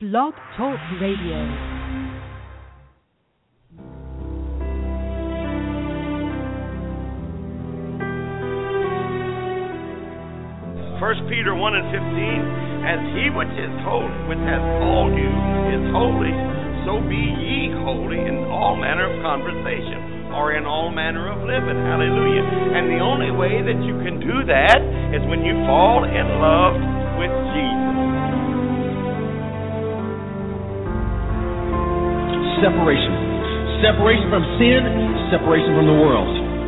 Blog Talk Radio. First Peter 1:15, as he which is holy, which has called you, is holy, so be ye holy in all manner of conversation, or in all manner of living. Hallelujah. And the only way that you can do that is when you fall in love with Jesus. Separation. Separation from sin, separation from the world.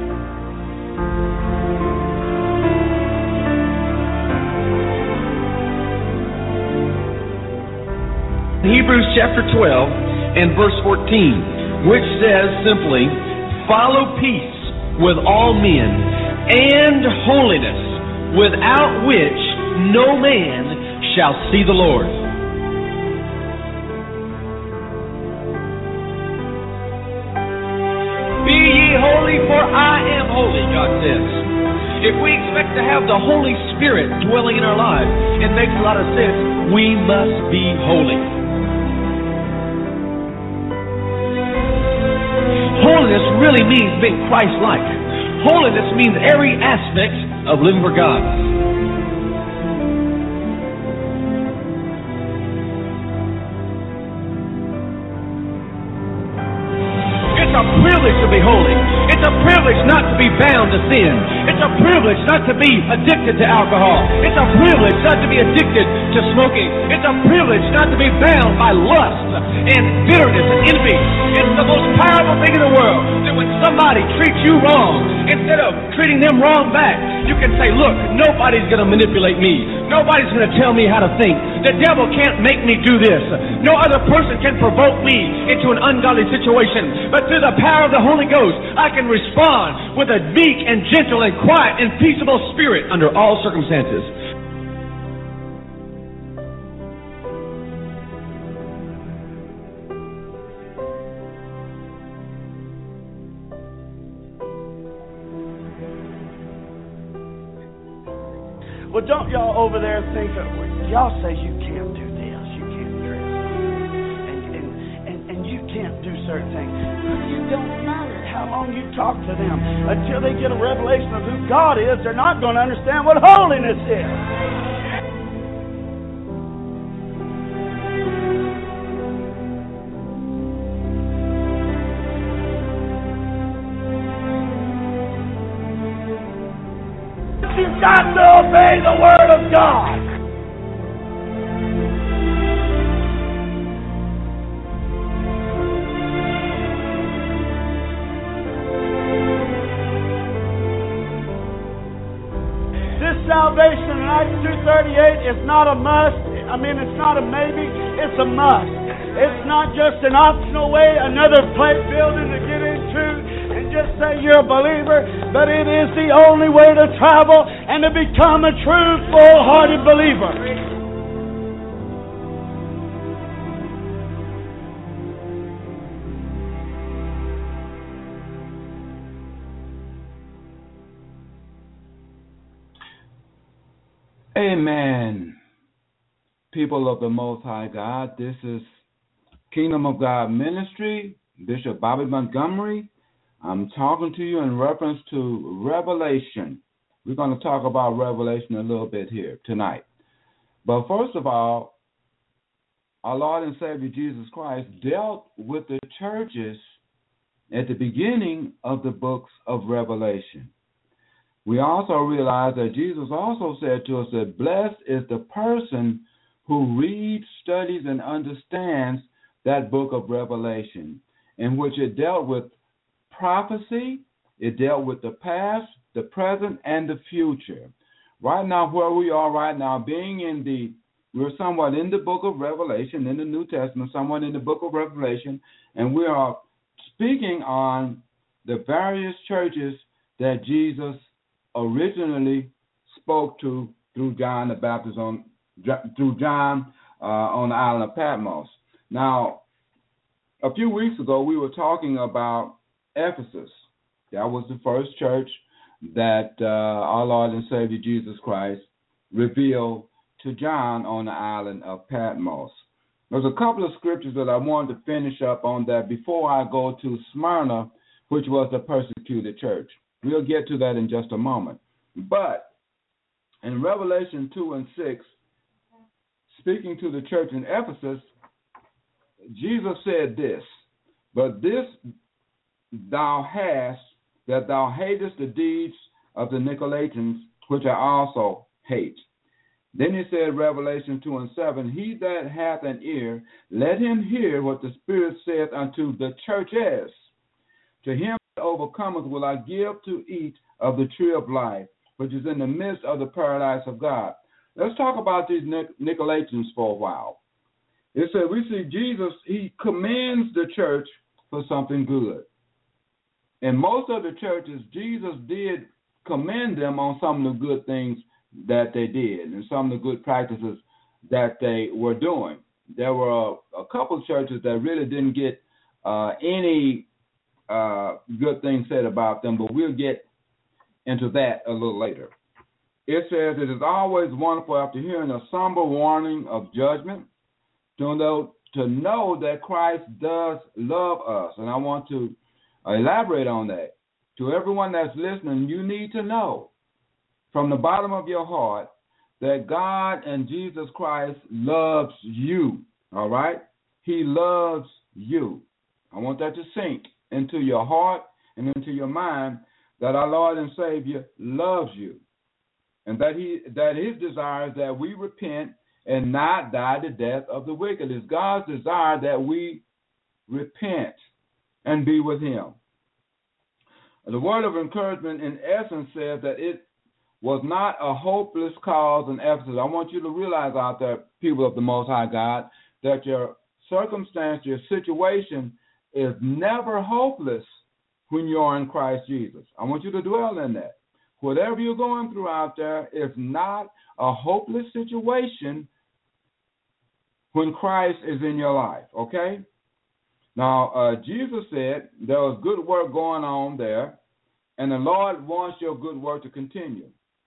Hebrews chapter 12 and verse 14, which says simply, follow peace with all men and holiness, without which no man shall see the Lord. Be ye holy, for I am holy, God says. If we expect to have the Holy Spirit dwelling in our lives, it makes a lot of sense. We must be holy. Holiness really means being Christ-like. Holiness means every aspect of living for God. It's a privilege to be holy. It's a privilege not to be bound to sin. It's a privilege not to be addicted to alcohol. It's a privilege not to be addicted to smoking. It's a privilege not to be bound by lust and bitterness and envy. It's the most powerful thing in the world that when somebody treats you wrong, instead of treating them wrong back, you can say, look, nobody's going to manipulate me. Nobody's going to tell me how to think. The devil can't make me do this. No other person can provoke me into an ungodly situation. But through the power of the Holy Ghost, I can respond with a meek and gentle and quiet and peaceable spirit under all circumstances. Well, don't y'all over there think of, y'all say you can't do this, you can't dress, and you can't do certain things. It don't matter how long you talk to them. Until they get a revelation of who God is, they're not going to understand what holiness is. You've got to obey the Word of God. This salvation in Acts 2:38 is not a must. It's not a maybe. It's a must. It's not just an optional way, another plate building to get into and just say you're a believer, but it is the only way to travel and to become a true, full-hearted believer. Amen. People of the Most High God, this is Kingdom of God Ministry, Bishop Bobby Montgomery. I'm talking to you in reference to Revelation. We're going to talk about Revelation a little bit here tonight. But first of all, our Lord and Savior Jesus Christ dealt with the churches at the beginning of the books of Revelation. We also realize that Jesus also said to us that blessed is the person who reads, studies, and understands that book of Revelation, in which it dealt with prophecy, it dealt with the past, the present, and the future. Right now, where we are right now, we're somewhat in the book of Revelation, in the New Testament, somewhat in the book of Revelation, and we are speaking on the various churches that Jesus originally spoke to through John the Baptist on the island of Patmos. Now, a few weeks ago, we were talking about Ephesus. That was the first church that our Lord and Savior Jesus Christ revealed to John on the island of Patmos. There's a couple of scriptures that I wanted to finish up on that before I go to Smyrna, which was the persecuted church. We'll get to that in just a moment. But in Revelation 2 and 6, speaking to the church in Ephesus, Jesus said this, but this thou hast, that thou hatest the deeds of the Nicolaitans, which I also hate. Then he said, Revelation 2 and 7, he that hath an ear, let him hear what the Spirit saith unto the churches. To him that overcometh will I give to eat of the tree of life, which is in the midst of the paradise of God. Let's talk about these Nicolaitans for a while. It said, we see Jesus, he commends the church for something good. In most of the churches, Jesus did commend them on some of the good things that they did and some of the good practices that they were doing. There were a couple of churches that really didn't get any good things said about them, but we'll get into that a little later. It says, it is always wonderful after hearing a somber warning of judgment to know that Christ does love us. And I want to elaborate on that. To everyone that's listening, you need to know from the bottom of your heart that God and Jesus Christ loves you, all right? He loves you. I want that to sink into your heart and into your mind that our Lord and Savior loves you, and that his desire is that we repent and not die the death of the wicked. It's God's desire that we repent and be with him. The word of encouragement in essence says that it was not a hopeless cause in Ephesus. I want you to realize out there, people of the Most High God, that your circumstance, your situation is never hopeless when you're in Christ Jesus. I want you to dwell in that. Whatever you're going through out there is not a hopeless situation when Christ is in your life, okay? Now, Jesus said there was good work going on there, and the Lord wants your good work to continue.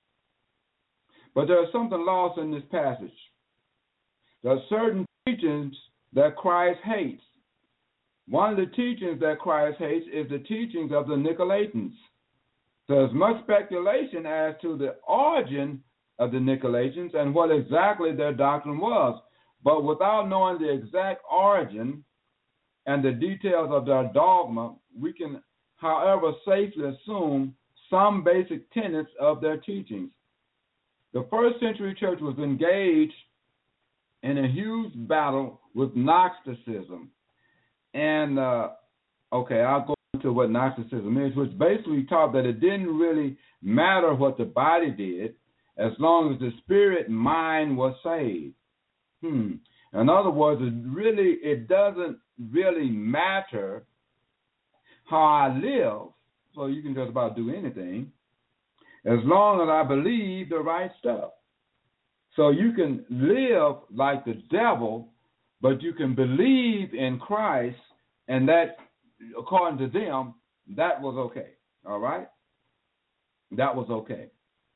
But there's something lost in this passage. There are certain teachings that Christ hates. One of the teachings that Christ hates is the teachings of the Nicolaitans. There's much speculation as to the origin of the Nicolaitans and what exactly their doctrine was. But without knowing the exact origin and the details of their dogma, we can, however, safely assume some basic tenets of their teachings. The first century church was engaged in a huge battle with Gnosticism. And, I'll go into what Gnosticism is, which basically taught that it didn't really matter what the body did as long as the spirit mind was saved. In other words, it doesn't really matter how I live, so you can just about do anything, as long as I believe the right stuff. So you can live like the devil, but you can believe in Christ, and that, according to them, that was okay. All right? That was okay.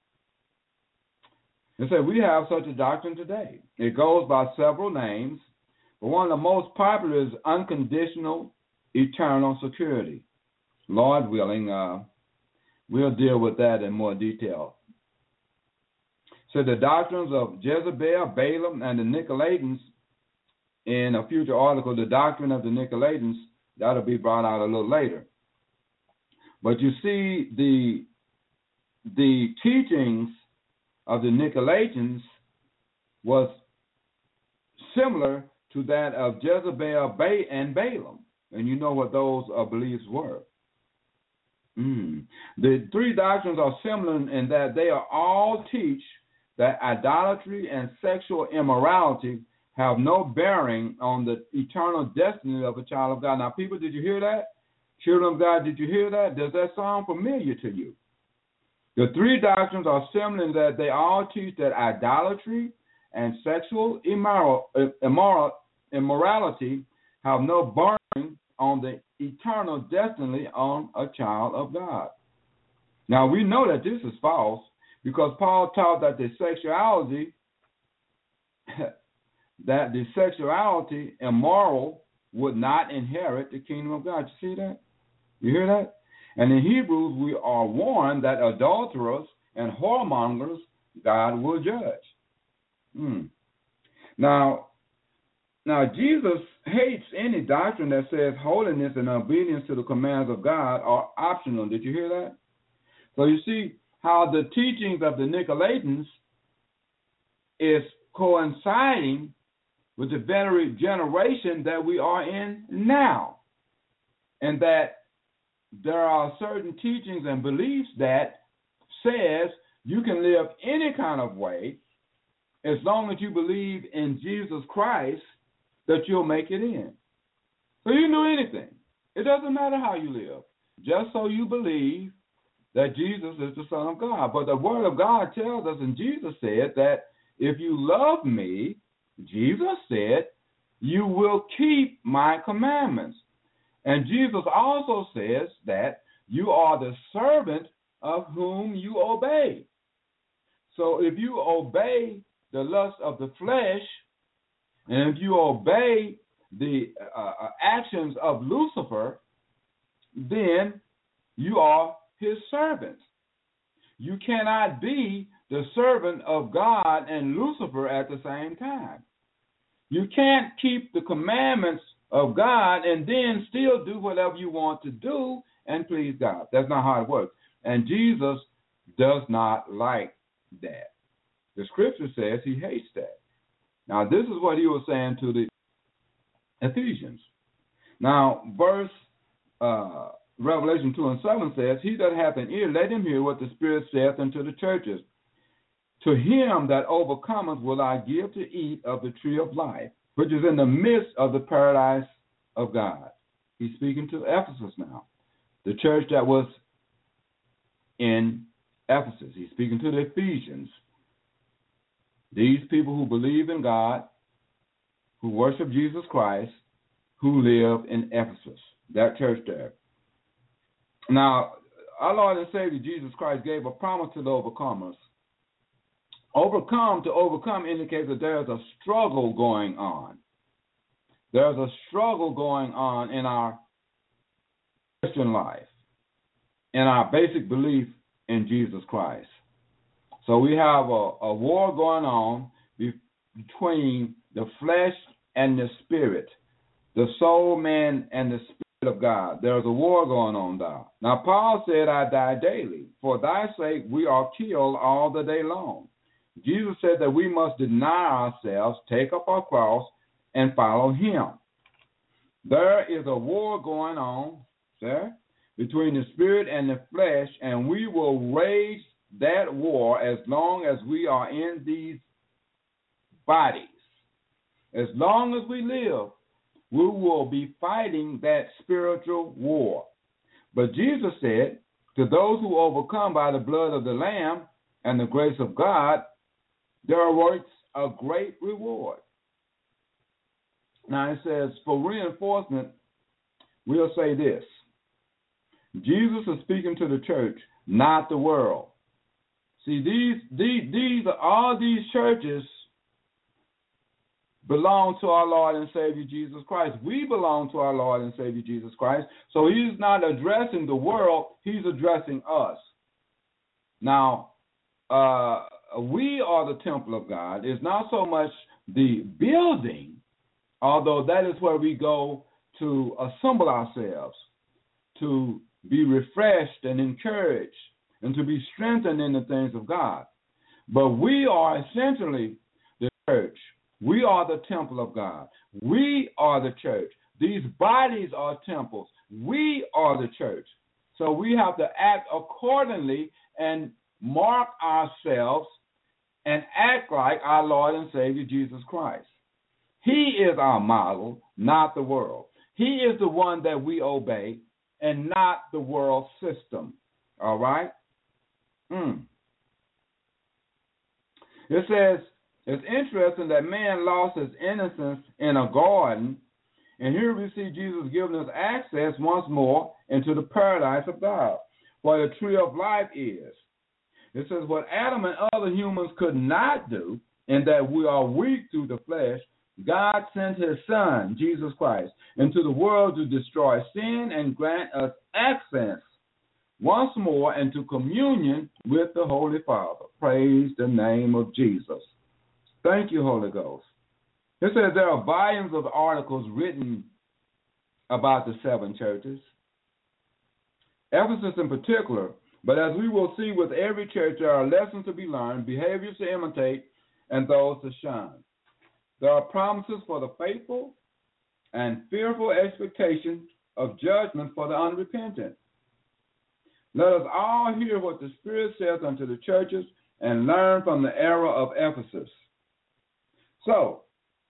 And so we have such a doctrine today. It goes by several names, but one of the most popular is unconditional eternal security. Lord willing, we'll deal with that in more detail. So the doctrines of Jezebel, Balaam, and the Nicolaitans, in a future article, the doctrine of the Nicolaitans, that'll be brought out a little later. But you see, the teachings of the Nicolaitans was similar to that of Jezebel and Balaam. And you know what those beliefs were. The three doctrines are similar in that they are all teach that idolatry and sexual immorality have no bearing on the eternal destiny of a child of God. Now, people, did you hear that? Children of God, did you hear that? Does that sound familiar to you? The three doctrines are similar in that they all teach that idolatry and sexual immorality have no bearing on the eternal destiny on a child of God. Now, we know that this is false because Paul taught that the sexuality that the sexuality immoral would not inherit the kingdom of God. You see that? You hear that? And in Hebrews, we are warned that adulterers and whoremongers God will judge. Now, Jesus hates any doctrine that says holiness and obedience to the commands of God are optional. Did you hear that? So you see how the teachings of the Nicolaitans is coinciding with the very generation that we are in now. And that there are certain teachings and beliefs that says you can live any kind of way as long as you believe in Jesus Christ, that you'll make it in. So you can do anything. It doesn't matter how you live, just so you believe that Jesus is the Son of God. But the Word of God tells us, and Jesus said, that if you love me, Jesus said, you will keep my commandments. And Jesus also says that you are the servant of whom you obey. So if you obey the lust of the flesh, and if you obey the actions of Lucifer, then you are his servant. You cannot be the servant of God and Lucifer at the same time. You can't keep the commandments of God and then still do whatever you want to do and please God. That's not how it works. And Jesus does not like that. The scripture says he hates that. Now, this is what he was saying to the Ephesians. Now, verse Revelation 2:7 says, he that hath an ear, let him hear what the Spirit saith unto the churches. To him that overcometh will I give to eat of the tree of life, which is in the midst of the paradise of God. He's speaking to Ephesus now, the church that was in Ephesus. He's speaking to the Ephesians. These people who believe in God, who worship Jesus Christ, who live in Ephesus, that church there. Now, our Lord and Savior Jesus Christ gave a promise to the overcomers. To overcome indicates that there is a struggle going on. There's a struggle going on in our Christian life, in our basic belief in Jesus Christ. So we have a war going on between the flesh and the spirit, the soul, man, and the spirit of God. There's a war going on there. Now, Paul said, I die daily. For thy sake we are killed all the day long. Jesus said that we must deny ourselves, take up our cross, and follow him. There is a war going on, sir, between the spirit and the flesh, and we will wage that war as long as we are in these bodies. As long as we live, we will be fighting that spiritual war. But Jesus said, to those who overcome by the blood of the Lamb and the grace of God, there awaits a great reward. Now it says, for reinforcement, we'll say this. Jesus is speaking to the church, not the world. See, all these churches belong to our Lord and Savior Jesus Christ. We belong to our Lord and Savior Jesus Christ. So he's not addressing the world, he's addressing us. Now, we are the temple of God. It's not so much the building, although that is where we go to assemble ourselves, to be refreshed and encouraged, and to be strengthened in the things of God. But we are essentially the church. We are the temple of God. We are the church. These bodies are temples. We are the church. So we have to act accordingly and mark ourselves and act like our Lord and Savior Jesus Christ. He is our model, not the world. He is the one that we obey and not the world system. All right? It says, it's interesting that man lost his innocence in a garden, and here we see Jesus giving us access once more into the paradise of God, where the tree of life is. It says, what Adam and other humans could not do, in that we are weak through the flesh, God sent his Son, Jesus Christ, into the world to destroy sin and grant us access once more into communion with the Holy Father. Praise the name of Jesus. Thank you, Holy Ghost. It says there are volumes of articles written about the 7 churches, Ephesus in particular, but as we will see with every church, there are lessons to be learned, behaviors to imitate, and those to shun. There are promises for the faithful and fearful expectations of judgment for the unrepentant. Let us all hear what the Spirit says unto the churches and learn from the error of Ephesus. So,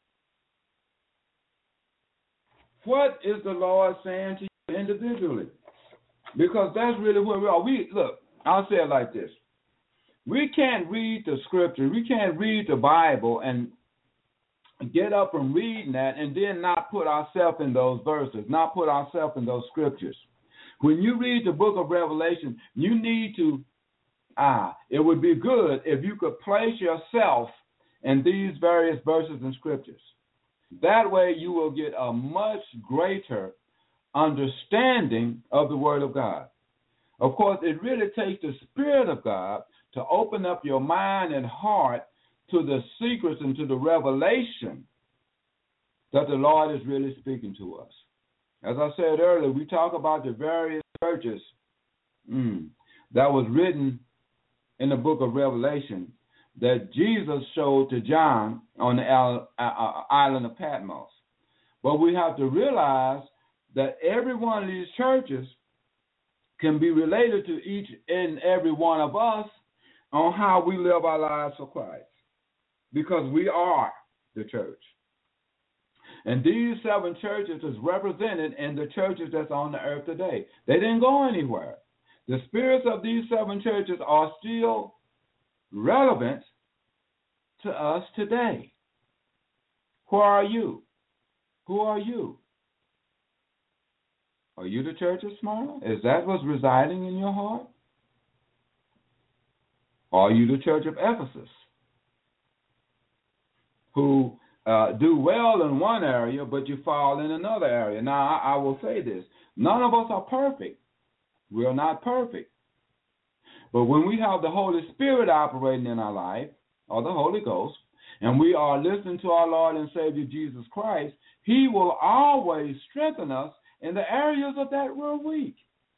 what is the Lord saying to you individually? Because that's really where we are. Look, I'll say it like this. We can't read the scripture, we can't read the Bible and get up from reading that and then not put ourselves in those verses, not put ourselves in those scriptures. When you read the book of Revelation, you need to, it would be good if you could place yourself in these various verses and scriptures. That way you will get a much greater understanding of the Word of God. Of course, it really takes the Spirit of God to open up your mind and heart to the secrets and to the revelation that the Lord is really speaking to us. As I said earlier, we talk about the various churches that was written in the book of Revelation that Jesus showed to John on the island of Patmos. But we have to realize that every one of these churches can be related to each and every one of us on how we live our lives for Christ, because we are the church. And these 7 churches is represented in the churches that's on the earth today. They didn't go anywhere. The spirits of these 7 churches are still relevant to us today. Where are you? Who are you? Are you the church of Smyrna? Is that what's residing in your heart? Are you the church of Ephesus, who do well in one area, but you fall in another area? Now, I will say this. None of us are perfect. We are not perfect. But when we have the Holy Spirit operating in our life, or the Holy Ghost, and we are listening to our Lord and Savior Jesus Christ, He will always strengthen us in the areas of that we're weak.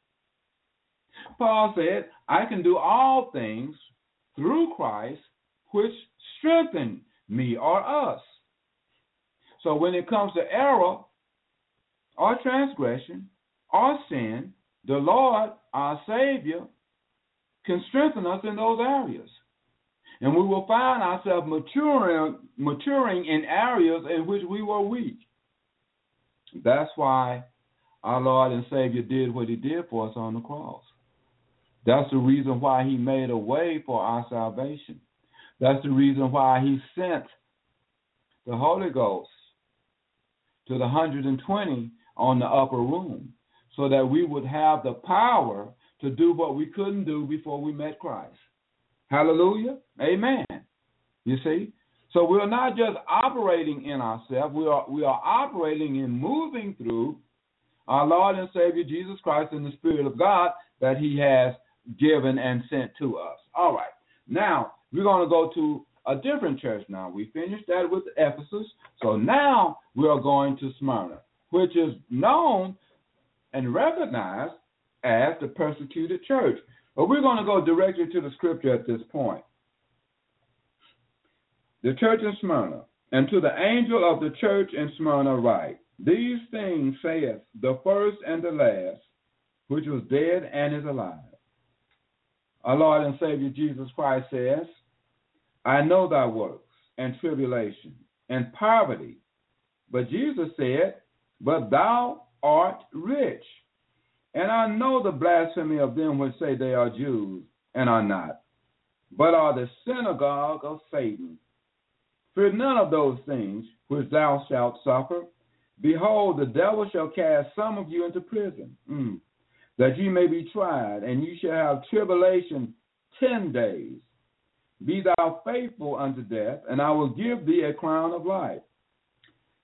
Paul said, I can do all things through Christ, which strengthen me or us. So when it comes to error or transgression or sin, the Lord, our Savior, can strengthen us in those areas. And we will find ourselves maturing in areas in which we were weak. That's why our Lord and Savior did what He did for us on the cross. That's the reason why He made a way for our salvation. That's the reason why He sent the Holy Ghost to the 120 on the upper room, so that we would have the power to do what we couldn't do before we met Christ. Hallelujah. Amen. You see? So we're not just operating in ourselves. We are operating and moving through our Lord and Savior Jesus Christ and the Spirit of God that He has given and sent to us. All right. Now, we're going to go to a different church now. We finished that with Ephesus. So now we are going to Smyrna, which is known and recognized as the persecuted church. But we're going to go directly to the scripture at this point. The church in Smyrna, and to the angel of the church in Smyrna write, these things saith the first and the last, which was dead and is alive. Our Lord and Savior Jesus Christ says, I know thy works and tribulation and poverty. But Jesus said, but thou art rich. And I know the blasphemy of them which say they are Jews and are not, but are the synagogue of Satan. Fear none of those things which thou shalt suffer. Behold, the devil shall cast some of you into prison, that ye may be tried, and ye shall have tribulation 10 days. Be thou faithful unto death, and I will give thee a crown of life.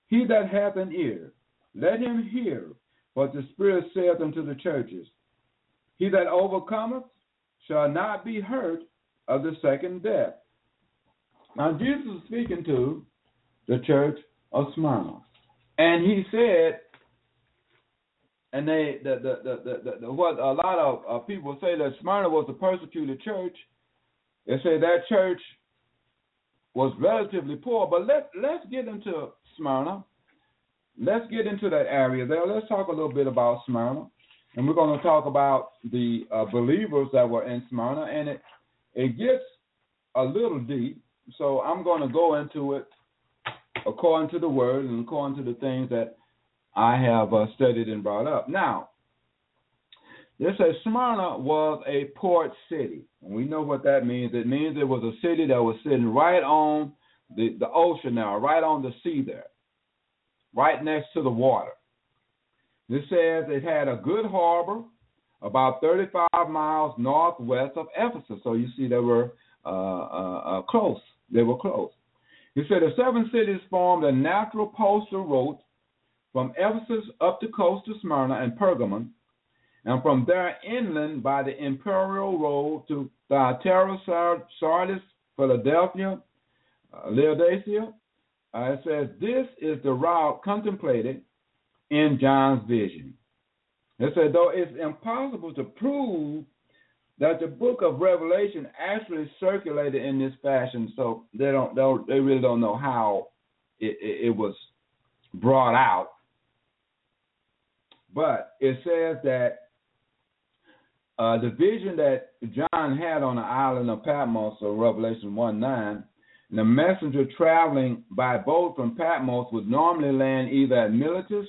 He that hath an ear, let him hear what the Spirit saith unto the churches. He that overcometh shall not be hurt of the second death. Now, Jesus is speaking to the church of Smyrna. And he said, and what a lot of people say that Smyrna was a persecuted church. They say that church was relatively poor. But let's get into Smyrna. Let's get into that area there. Let's talk a little bit about Smyrna. And we're going to talk about the believers that were in Smyrna. And it gets a little deep. So I'm going to go into it according to the word and according to the things that I have studied and brought up. Now, this says Smyrna was a port city. And we know what that means. It means it was a city that was sitting right on the ocean now, right on the sea there, right next to the water. This says it had a good harbor about 35 miles northwest of Ephesus. So you see they were close. They were close. He said the 7 cities formed a natural postal route from Ephesus up the coast to Smyrna and Pergamon, and from there inland by the imperial road to Thyatira, Sardis, Philadelphia, Laodicea. It says this is the route contemplated in John's vision. It said though it's impossible to prove that the book of Revelation actually circulated in this fashion, so they really don't know how it was brought out. But it says that the vision that John had on the island of Patmos, so Revelation 1:9, the messenger traveling by boat from Patmos would normally land either at Miletus,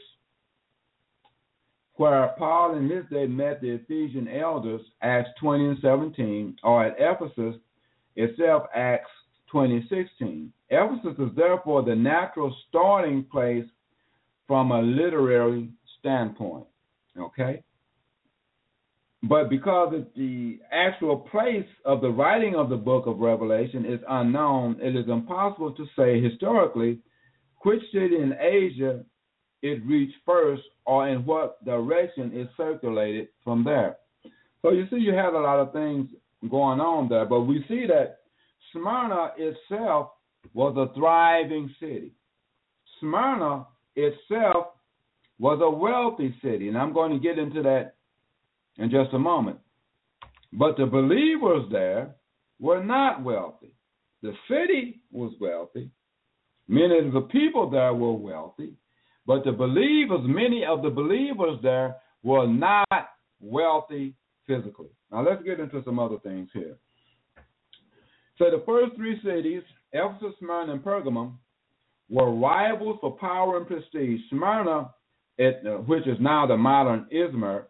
where Paul in his day met the Ephesian elders, Acts 20 and 17, or at Ephesus itself, Acts 20:16. Ephesus is therefore the natural starting place from a literary standpoint, okay? But because the actual place of the writing of the book of Revelation is unknown, it is impossible to say historically which city in Asia it reached first or in what direction it circulated from there. So you see you have a lot of things going on there, but we see that Smyrna itself was a thriving city. Smyrna itself was a wealthy city, and I'm going to get into that in just a moment. But the believers there were not wealthy. The city was wealthy. Many of the people there were wealthy. But the believers, many of the believers there were not wealthy physically. Now let's get into some other things here. So the first 3 cities, Ephesus, Smyrna, and Pergamum, were rivals for power and prestige. Smyrna, which is now the modern Izmir,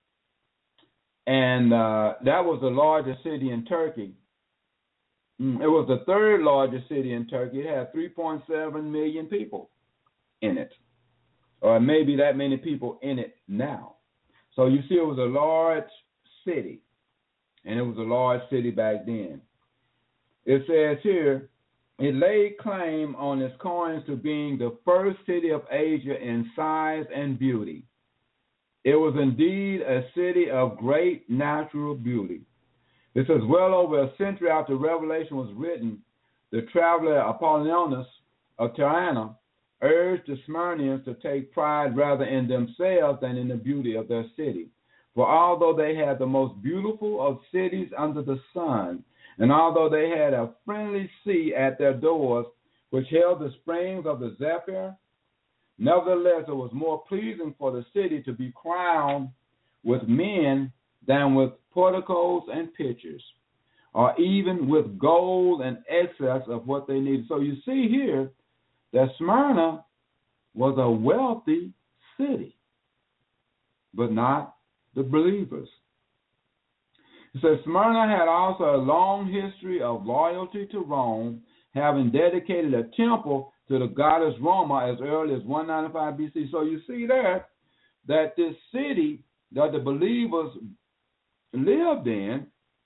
and that was the largest city in Turkey. It was the 3rd largest city in Turkey. It had 3.7 million people in it, or maybe that many people in it now. So you see it was a large city, and it was a large city back then. It says here, it laid claim on its coins to being the first city of Asia in size and beauty. It was indeed a city of great natural beauty. It says, well over a century after Revelation was written, the traveler Apollonius of Tyana urged the Smyrnians to take pride rather in themselves than in the beauty of their city. For although they had the most beautiful of cities under the sun, and although they had a friendly sea at their doors, which held the springs of the Zephyr, nevertheless it was more pleasing for the city to be crowned with men than with porticos and pitchers, or even with gold and excess of what they needed. So you see here that Smyrna was a wealthy city, but not the believers. It says Smyrna had also a long history of loyalty to Rome, having dedicated a temple to the goddess Roma as early as 195 BC. So you see there that this city that the believers lived in,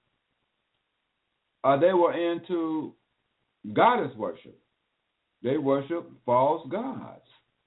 they were into goddess worship. They worshiped false gods.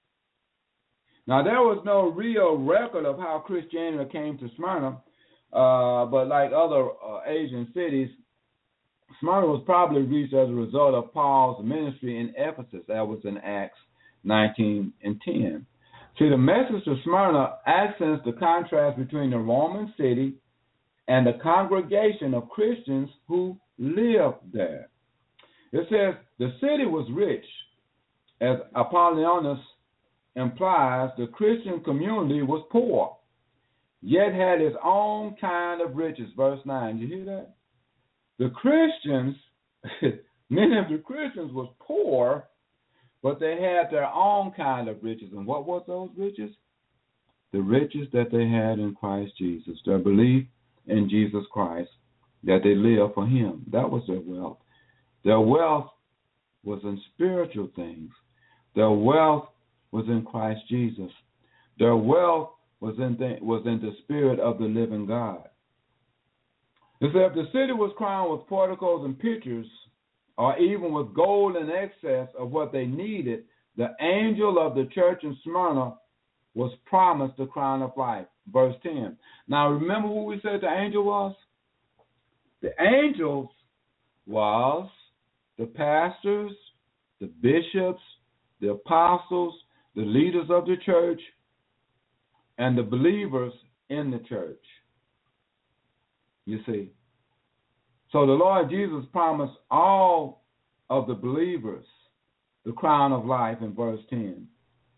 Now, there was no real record of how Christianity came to Smyrna, but like other Asian cities, Smyrna was probably reached as a result of Paul's ministry in Ephesus. That was in Acts 19 and 10. See, the message to Smyrna accents the contrast between the Roman city and the congregation of Christians who lived there. It says the city was rich. As Apollonius implies, the Christian community was poor, yet had its own kind of riches. Verse 9, you hear that? The Christians, many of the Christians was poor, but they had their own kind of riches. And what was those riches? The riches that they had in Christ Jesus, their belief in Jesus Christ, that they lived for him. That was their wealth. Their wealth was in spiritual things. Their wealth was in Christ Jesus. Their wealth was in the spirit of the living God. It said if the city was crowned with porticos and pictures, or even with gold in excess of what they needed, the angel of the church in Smyrna was promised the crown of life. Verse 10. Now remember who we said the angel was? The angels was the pastors, the bishops, the apostles, the leaders of the church, and the believers in the church. You see. So the Lord Jesus promised all of the believers the crown of life in verse 10.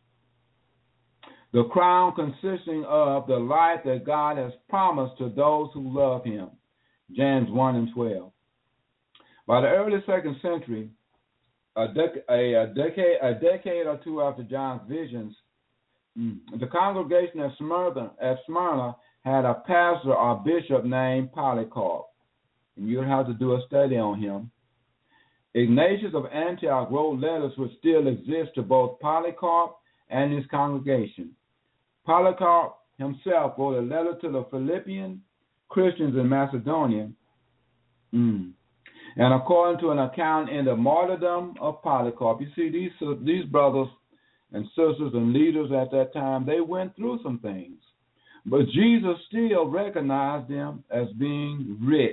The crown consisting of the life that God has promised to those who love him. James 1 and 12. By the early 2nd century, a decade or two after John's visions, the congregation at Smyrna had a pastor or bishop named Polycarp. And you'll have to do a study on him. Ignatius of Antioch wrote letters which still exist to both Polycarp and his congregation. Polycarp himself wrote a letter to the Philippian Christians in Macedonia. And according to an account in the martyrdom of Polycarp, you see these brothers and sisters and leaders at that time, they went through some things. But Jesus still recognized them as being rich,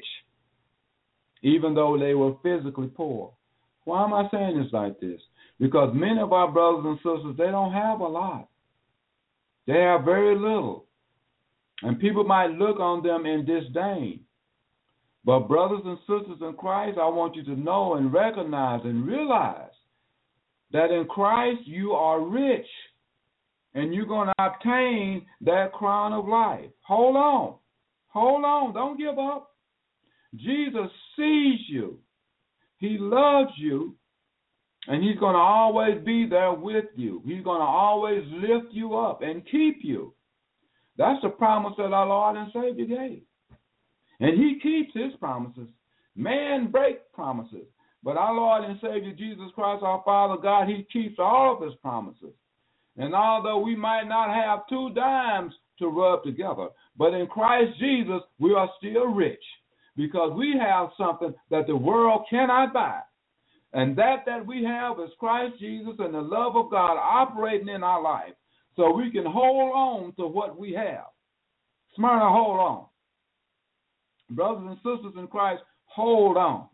even though they were physically poor. Why am I saying this like this? Because many of our brothers and sisters, they don't have a lot. They have very little. And people might look on them in disdain. But brothers and sisters in Christ, I want you to know and recognize and realize that in Christ you are rich. And you're going to obtain that crown of life. Hold on. Hold on. Don't give up. Jesus sees you. He loves you. And he's going to always be there with you. He's going to always lift you up and keep you. That's the promise that our Lord and Savior gave. And he keeps his promises. Man breaks promises. But our Lord and Savior Jesus Christ, our Father God, he keeps all of his promises. And although we might not have 2 dimes to rub together, but in Christ Jesus, we are still rich because we have something that the world cannot buy. And that we have is Christ Jesus and the love of God operating in our life so we can hold on to what we have. Smyrna, hold on. Brothers and sisters in Christ, hold on.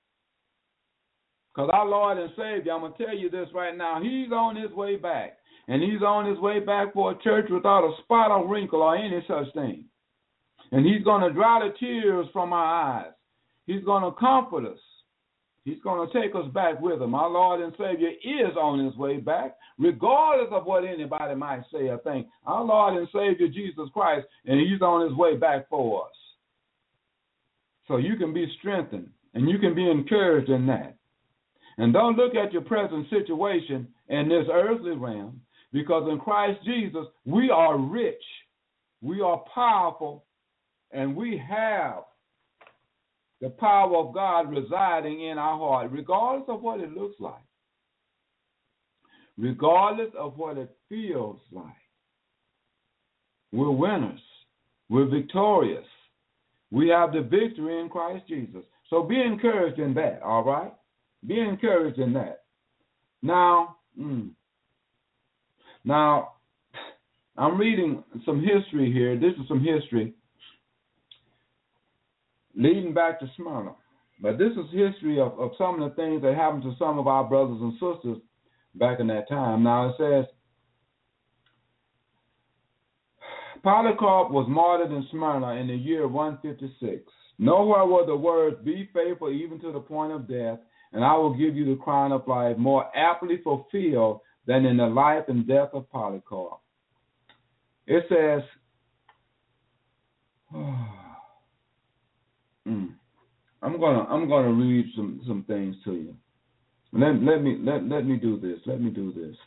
Because our Lord and Savior, I'm going to tell you this right now, he's on his way back. And he's on his way back for a church without a spot or wrinkle or any such thing. And he's going to dry the tears from our eyes. He's going to comfort us. He's going to take us back with him. Our Lord and Savior is on his way back, regardless of what anybody might say or think. Our Lord and Savior, Jesus Christ, and he's on his way back for us. So you can be strengthened, and you can be encouraged in that. And don't look at your present situation in this earthly realm, because in Christ Jesus, we are rich, we are powerful, and we have the power of God residing in our heart, regardless of what it looks like, regardless of what it feels like. We're winners. We're victorious. We have the victory in Christ Jesus. So be encouraged in that, all right? Be encouraged in that. Now, I'm reading some history here. This is some history leading back to Smyrna. But this is history of some of the things that happened to some of our brothers and sisters back in that time. Now it says, Polycarp was martyred in Smyrna in the year 156. Nowhere were the words, be faithful even to the point of death, and I will give you the crown of life, more aptly fulfilled than in the life and death of Polycarp. It says, I'm gonna read some things to you. Let me do this. Let me do this.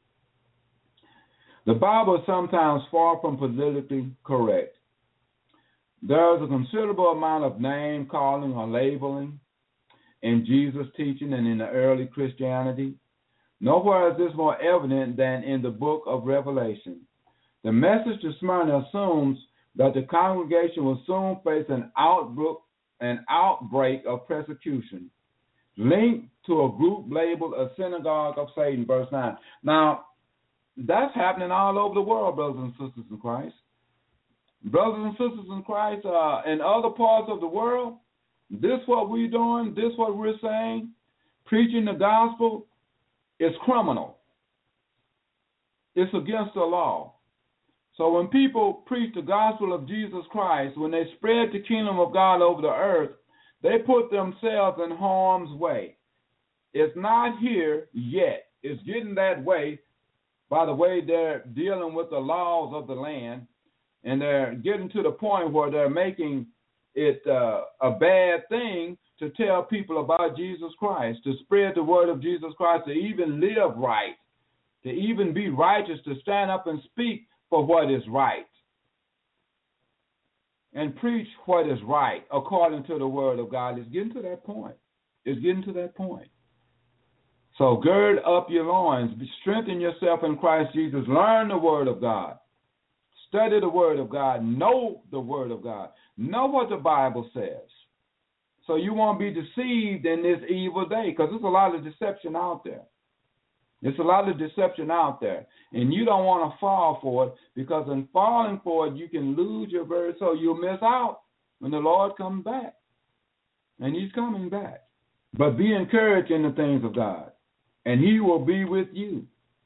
The Bible is sometimes far from politically correct. There is a considerable amount of name calling or labeling in Jesus' teaching and in the early Christianity. Nowhere is this more evident than in the book of Revelation. The message to Smyrna assumes that the congregation will soon face an outbreak of persecution, linked to a group labeled a synagogue of Satan, verse 9. Now, that's happening all over the world, brothers and sisters in Christ. Brothers and sisters in Christ, in other parts of the world, this what we're doing, this what we're saying, preaching the gospel is criminal. It's against the law. So when people preach the gospel of Jesus Christ, when they spread the kingdom of God over the earth, they put themselves in harm's way. It's not here yet. It's getting that way by the way they're dealing with the laws of the land, and they're getting to the point where they're making it a bad thing to tell people about Jesus Christ, to spread the word of Jesus Christ, to even live right, to even be righteous, to stand up and speak for what is right and preach what is right according to the word of God. It's getting to that point. It's getting to that point. So gird up your loins, strengthen yourself in Christ Jesus, learn the word of God, study the word of God, know the word of God, know what the Bible says, so you won't be deceived in this evil day, because there's a lot of deception out there. There's a lot of deception out there, and you don't want to fall for it, because in falling for it, you can lose your very soul. You'll miss out when the Lord comes back, and he's coming back. But be encouraged in the things of God, and he will be with you.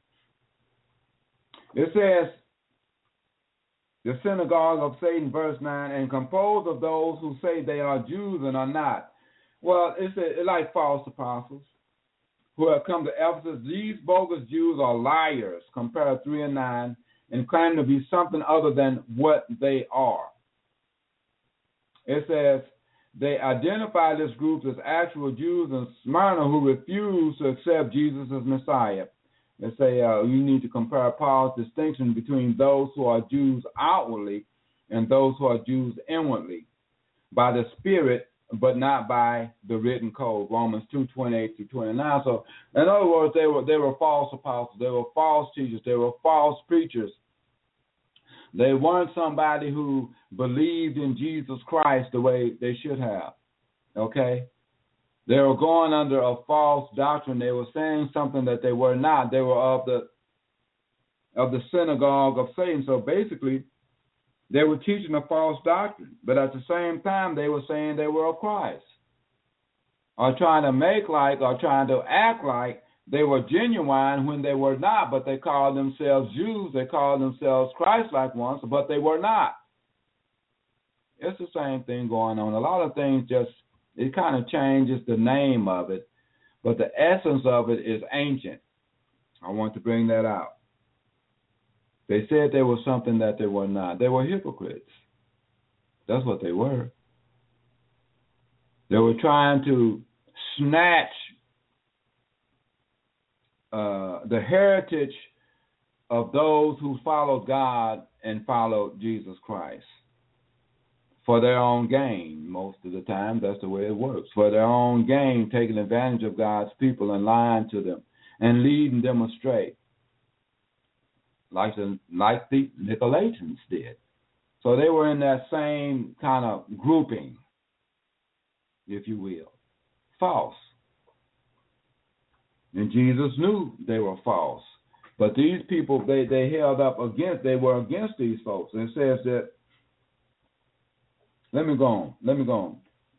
It says, the synagogue of Satan, verse 9, and composed of those who say they are Jews and are not. Well, it's like false apostles who have come to Ephesus. These bogus Jews are liars, compare 3 and 9, and claim to be something other than what they are. It says, they identify this group as actual Jews in Smyrna who refuse to accept Jesus as Messiah. They say you need to compare Paul's distinction between those who are Jews outwardly and those who are Jews inwardly, by the Spirit, but not by the written code, Romans 2:28-29. So, in other words, they were false apostles, they were false teachers, they were false preachers. They weren't somebody who believed in Jesus Christ the way they should have, okay? They were going under a false doctrine. They were saying something that they were not. They were of the synagogue of Satan. So basically, they were teaching a false doctrine. But at the same time, they were saying they were of Christ, or trying to make like, or trying to act like they were genuine when they were not. But they called themselves Jews. They called themselves Christ-like ones, but they were not. It's the same thing going on. A lot of things just, it kind of changes the name of it, but the essence of it is ancient. I want to bring that out. They said they were something that they were not. They were hypocrites. That's what they were. They were trying to snatch the heritage of those who followed God and followed Jesus Christ for their own gain. Most of the time, that's the way it works. For their own gain, taking advantage of God's people and lying to them and leading them astray, like the Nicolaitans did. So they were in that same kind of grouping, if you will, false. And Jesus knew they were false. But these people, they held up they were against these folks. And it says that, let me go on.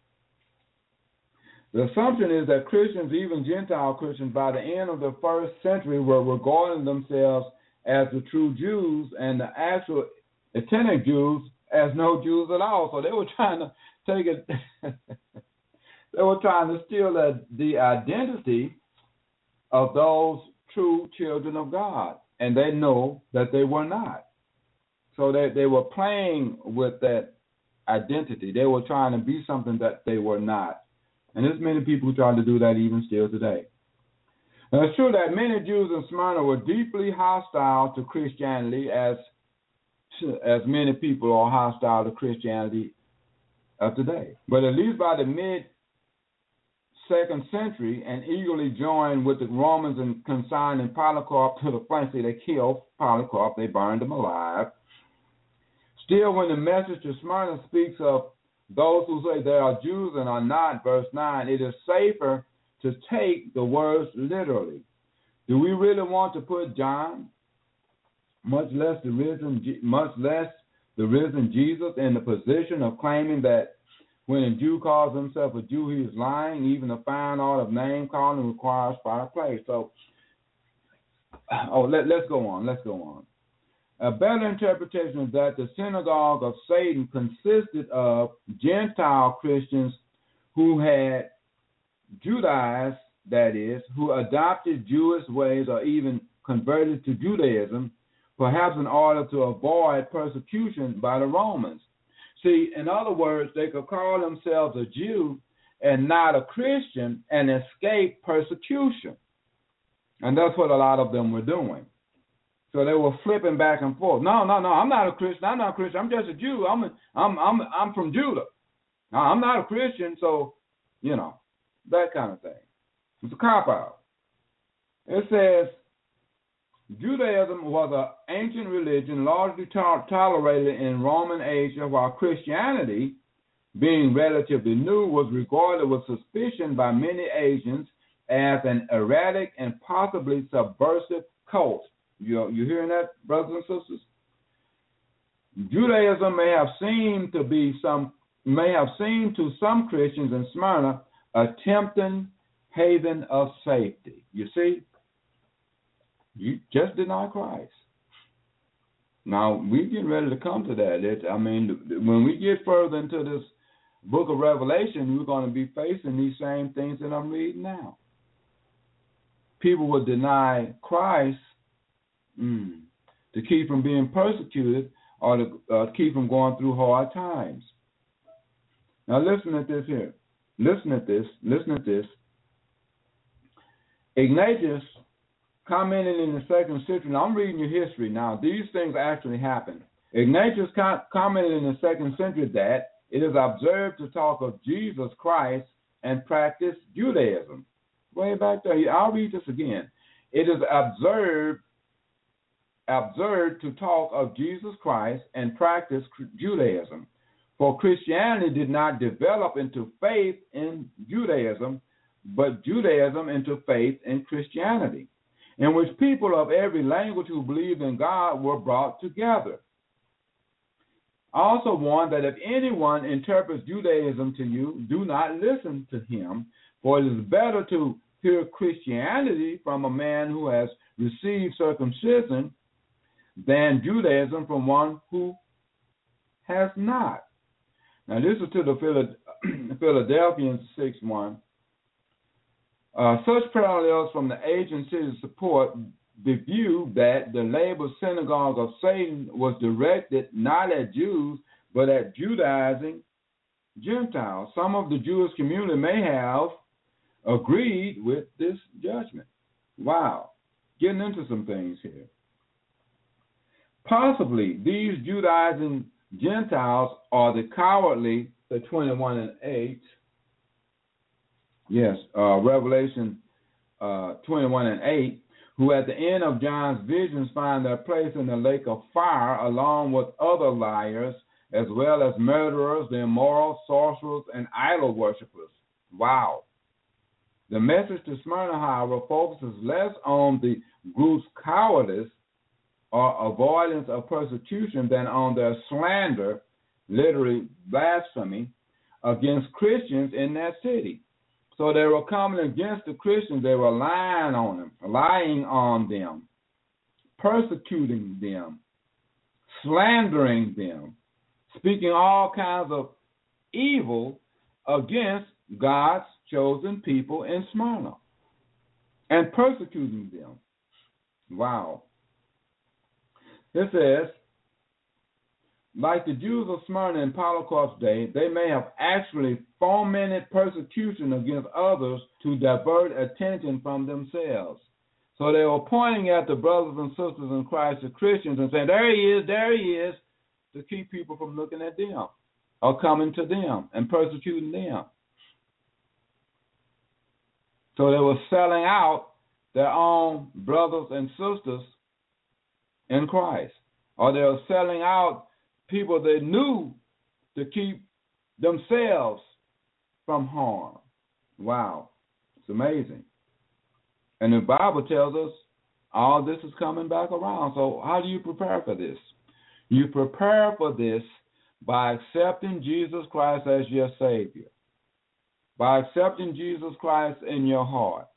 The assumption is that Christians, even Gentile Christians, by the end of the first century were regarding themselves as the true Jews and the actual ethnic Jews as no Jews at all. So they were trying to take it, they were trying to steal the identity of those true children of God. And they know that they were not. So they were playing with that identity. They were trying to be something that they were not. And there's many people who try to do that even still today. Now, it's true that many Jews in Smyrna were deeply hostile to Christianity, as many people are hostile to Christianity of today. But at least by the mid-2nd century, and eagerly joined with the Romans in consigning Polycarp to the flames. See, they killed Polycarp. They burned him alive. Still, when the message to Smyrna speaks of those who say they are Jews and are not, verse 9, it is safer to take the words literally. Do we really want to put John, much less the risen Jesus, in the position of claiming that when a Jew calls himself a Jew, he is lying? Even the fine art of name calling requires prior play. So, let's go on. A better interpretation is that the synagogue of Satan consisted of Gentile Christians who had Judaized, that is, who adopted Jewish ways or even converted to Judaism, perhaps in order to avoid persecution by the Romans. See, in other words, they could call themselves a Jew and not a Christian and escape persecution. And that's what a lot of them were doing. So they were flipping back and forth. No, I'm not a Christian. I'm just a Jew. I'm from Judah. No, I'm not a Christian, so, that kind of thing. It's a cop-out. It says, Judaism was an ancient religion largely tolerated in Roman Asia, while Christianity, being relatively new, was regarded with suspicion by many Asians as an erratic and possibly subversive cult. You hearing that, brothers and sisters? Judaism may have seemed to some Christians in Smyrna a tempting haven of safety. You see, you just deny Christ. Now we're getting ready to come to that. When we get further into this book of Revelation, we're going to be facing these same things that I'm reading now. People will deny Christ to keep from being persecuted or to keep from going through hard times. Now listen at this here. Listen at this. Ignatius, commenting in the 2nd century, now I'm reading your history now. These things actually happened. Ignatius commented in the 2nd century that it is observed to talk of Jesus Christ and practice Judaism. Way back there, I'll read this again. It is observed to talk of Jesus Christ and practice Judaism. For Christianity did not develop into faith in Judaism, but Judaism into faith in Christianity, in which people of every language who believed in God were brought together. I also warn that if anyone interprets Judaism to you, do not listen to him, for it is better to hear Christianity from a man who has received circumcision than Judaism from one who has not. Now, this is to the Philadelphians 6:1. Such parallels from the ancient cities support the view that the labeled synagogue of Satan was directed not at Jews, but at Judaizing Gentiles. Some of the Jewish community may have agreed with this judgment. Wow. Getting into some things here. Possibly these Judaizing Gentiles are the cowardly, the 21:8. Yes, Revelation 21:8, who at the end of John's visions find their place in the lake of fire along with other liars, as well as murderers, the immoral, sorcerers, and idol worshippers. Wow. The message to Smyrna, however, focuses less on the group's cowardice or avoidance of persecution than on their slander, literally blasphemy, against Christians in that city. So they were coming against the Christians. They were lying on them, persecuting them, slandering them, speaking all kinds of evil against God's chosen people in Smyrna, and persecuting them. Wow. It says, like the Jews of Smyrna in Polycarp's day, they may have actually fomented persecution against others to divert attention from themselves. So they were pointing at the brothers and sisters in Christ, the Christians, and saying, there he is, to keep people from looking at them or coming to them and persecuting them. So they were selling out their own brothers and sisters in Christ, or they were selling out people they knew to keep themselves from harm. Wow, it's amazing. And the Bible tells us all this is coming back around. So how do you prepare for this? You prepare for this by accepting Jesus Christ as your Savior, by accepting Jesus Christ in your heart,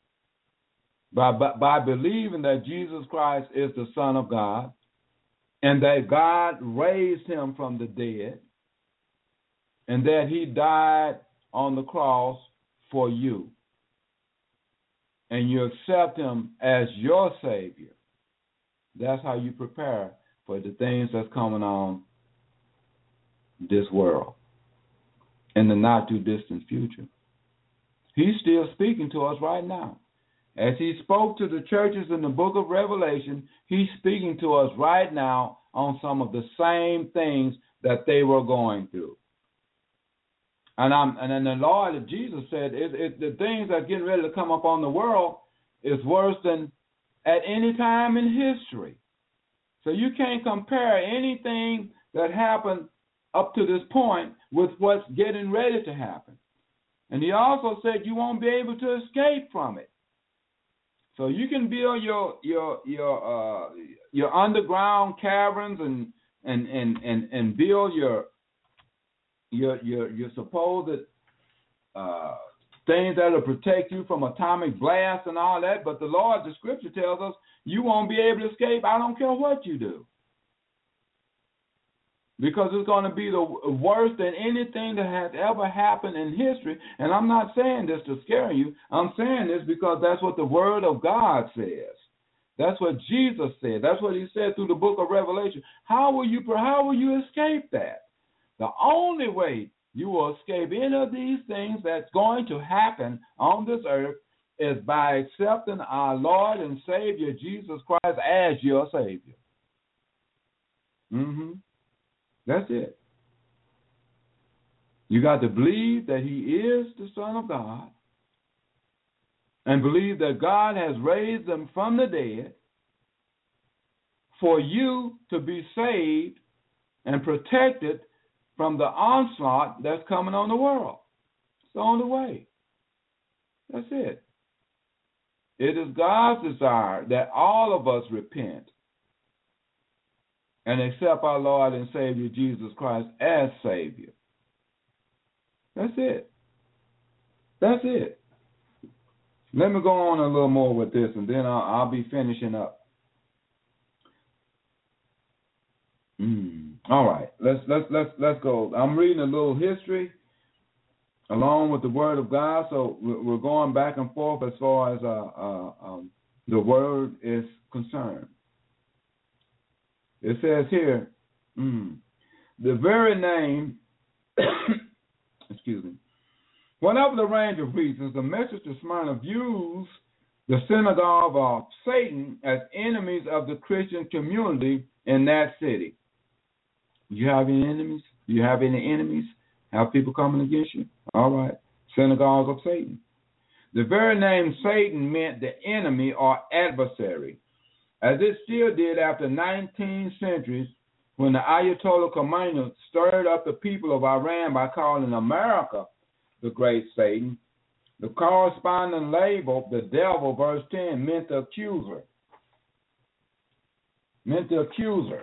by believing that Jesus Christ is the Son of God and that God raised him from the dead and that he died on the cross for you. And you accept him as your Savior. That's how you prepare for the things that's coming on this world in the not too distant future. He's still speaking to us right now. As he spoke to the churches in the book of Revelation, he's speaking to us right now on some of the same things that they were going through. And then the Lord Jesus said, the things that are getting ready to come up on the world is worse than at any time in history. So you can't compare anything that happened up to this point with what's getting ready to happen. And he also said you won't be able to escape from it. So you can build your underground caverns and build your supposed things that'll protect you from atomic blast and all that, but the Scripture tells us you won't be able to escape. I don't care what you do, because it's going to be the worse than anything that has ever happened in history. And I'm not saying this to scare you. I'm saying this because that's what the Word of God says. That's what Jesus said. That's what he said through the book of Revelation. How will you escape that? The only way you will escape any of these things that's going to happen on this earth is by accepting our Lord and Savior Jesus Christ as your Savior. That's it. You got to believe that he is the Son of God and believe that God has raised him from the dead for you to be saved and protected from the onslaught that's coming on the world. It's on the way. That's it. It is God's desire that all of us repent and accept our Lord and Savior Jesus Christ as Savior. That's it. That's it. Let me go on a little more with this, and then I'll be finishing up. All right, let's go. I'm reading a little history along with the Word of God, so we're going back and forth as far as the Word is concerned. It says here, the very name, excuse me, whatever the range of reasons, the message to Smyrna views the synagogue of Satan as enemies of the Christian community in that city. Do you have any enemies? Do you have any enemies? Have people coming against you? All right. Synagogue of Satan. The very name Satan meant the enemy or adversary, as it still did after 19 centuries when the Ayatollah Khomeini stirred up the people of Iran by calling America the great Satan. The corresponding label, the devil, verse 10, meant the accuser, meant the accuser.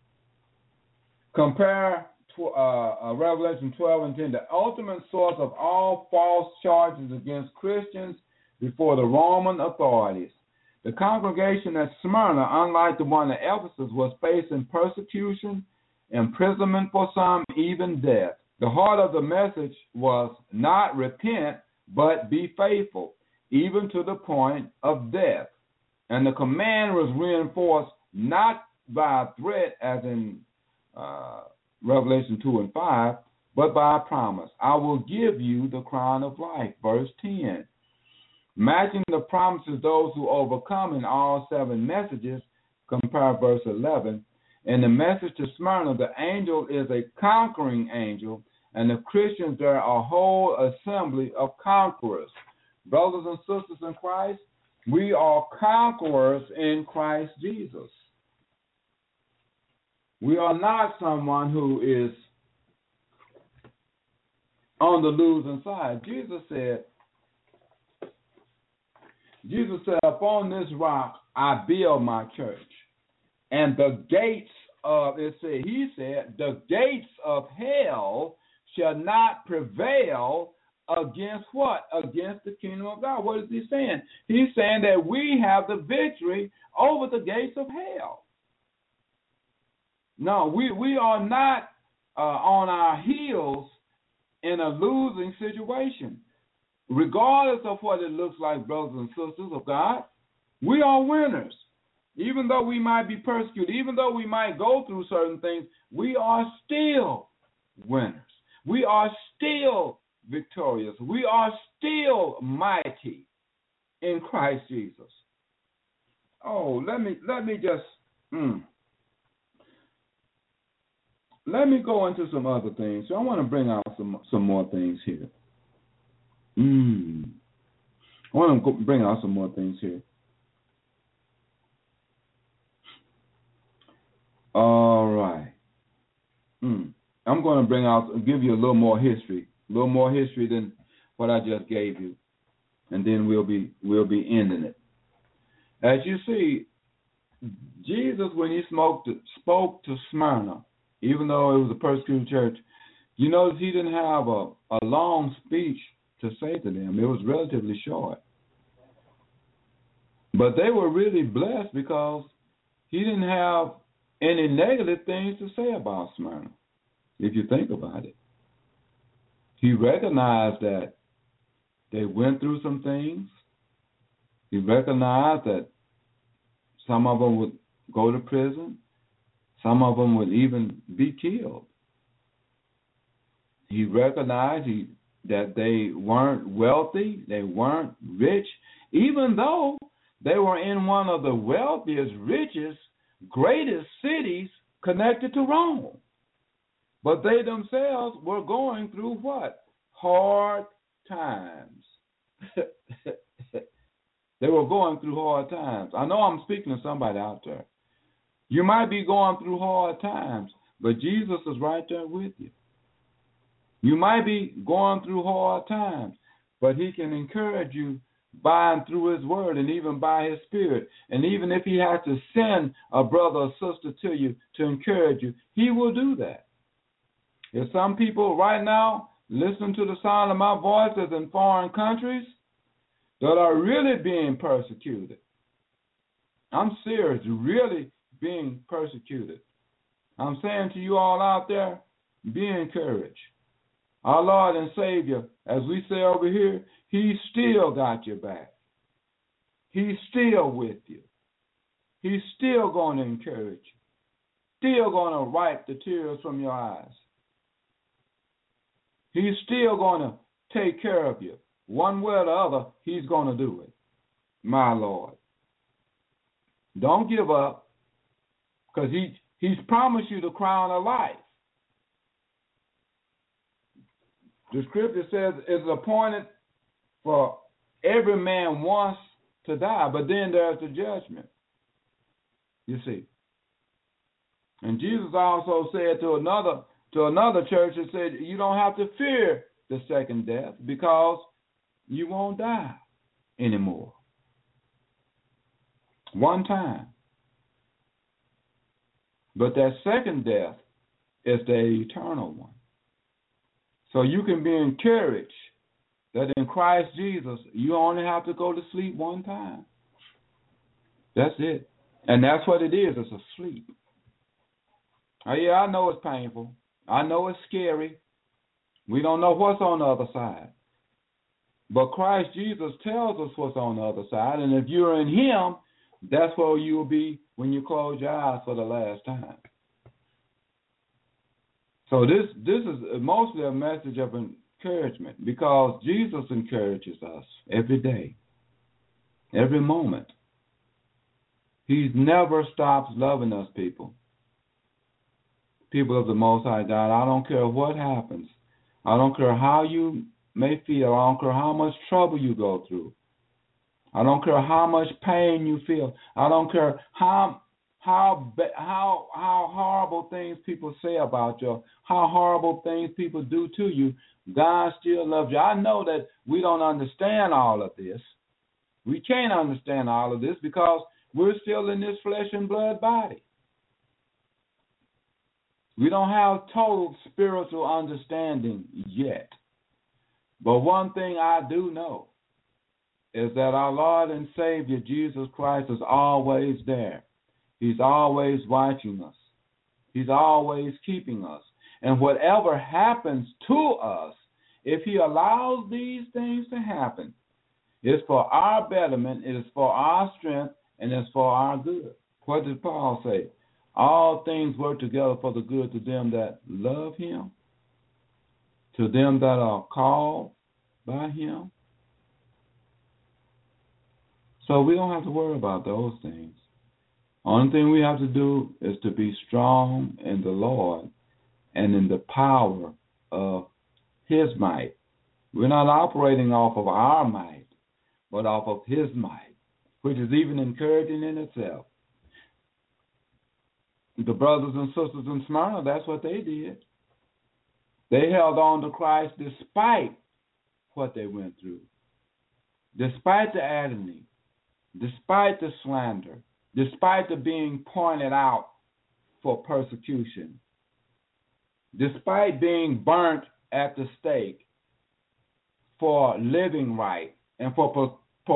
Compare Revelation 12 and 10, the ultimate source of all false charges against Christians before the Roman authorities. The congregation at Smyrna, unlike the one at Ephesus, was facing persecution, imprisonment for some, even death. The heart of the message was not repent, but be faithful, even to the point of death. And the command was reinforced not by a threat, as in Revelation 2 and 5, but by a promise. I will give you the crown of life, verse 10. Matching the promises those who overcome in all 7 messages, compare verse 11. In the message to Smyrna, the angel is a conquering angel, and the Christians there are a whole assembly of conquerors. Brothers and sisters in Christ, we are conquerors in Christ Jesus. We are not someone who is on the losing side. Jesus said, upon this rock I build my church, and the gates of, he said, the gates of hell shall not prevail against what? Against the kingdom of God. What is he saying? He's saying that we have the victory over the gates of hell. No, we are not on our heels in a losing situation. Regardless of what it looks like, brothers and sisters of God, we are winners. Even though we might be persecuted, even though we might go through certain things, we are still winners. We are still victorious. We are still mighty in Christ Jesus. Oh, let me just let me go into some other things. So I want to bring out some more things here. I want to bring out some more things here. All right. I'm going to give you a little more history than what I just gave you, and then we'll be ending it. As you see, Jesus, when he spoke to Smyrna, even though it was a persecuted church, you notice he didn't have a long speech to say to them. It was relatively short. But they were really blessed because he didn't have any negative things to say about Smyrna, if you think about it. He recognized that they went through some things. He recognized that some of them would go to prison. Some of them would even be killed. He recognized that they weren't wealthy, they weren't rich, even though they were in one of the wealthiest, richest, greatest cities connected to Rome. But they themselves were going through what? Hard times. They were going through hard times. I know I'm speaking to somebody out there. You might be going through hard times, but Jesus is right there with you. You might be going through hard times, but he can encourage you by and through his word and even by his spirit. And even if he has to send a brother or sister to you to encourage you, he will do that. If some people right now listen to the sound of my voice as in foreign countries that are really being persecuted, I'm serious, really being persecuted. I'm saying to you all out there, be encouraged. Our Lord and Savior, as we say over here, he still got your back. He's still with you. He's still going to encourage you. Still going to wipe the tears from your eyes. He's still going to take care of you. One way or the other, he's going to do it. My Lord. Don't give up, because he's promised you the crown of life. The scripture says it's appointed for every man once to die, but then there's the judgment. You see. And Jesus also said to another church, that said, you don't have to fear the second death because you won't die anymore. One time. But that second death is the eternal one. So you can be encouraged that in Christ Jesus, you only have to go to sleep one time. That's it. And that's what it is. It's a sleep. Oh, yeah, I know it's painful. I know it's scary. We don't know what's on the other side. But Christ Jesus tells us what's on the other side. And if you're in Him, that's where you will be when you close your eyes for the last time. So this is mostly a message of encouragement, because Jesus encourages us every day, every moment. He never stops loving us, people. People of the Most High God, I don't care what happens. I don't care how you may feel. I don't care how much trouble you go through. I don't care how much pain you feel. I don't care how horrible things people say about you, how horrible things people do to you. God still loves you. I know that we don't understand all of this. We can't understand all of this because we're still in this flesh and blood body. We don't have total spiritual understanding yet. But one thing I do know is that our Lord and Savior, Jesus Christ, is always there. He's always watching us. He's always keeping us. And whatever happens to us, if He allows these things to happen, it's for our betterment, it is for our strength, and it's for our good. What did Paul say? All things work together for the good to them that love Him, to them that are called by Him. So we don't have to worry about those things. Only thing we have to do is to be strong in the Lord and in the power of His might. We're not operating off of our might, but off of His might, which is even encouraging in itself. The brothers and sisters in Smyrna, that's what they did. They held on to Christ despite what they went through, despite the agony, despite the slander, despite the being pointed out for persecution, despite being burnt at the stake for living right and for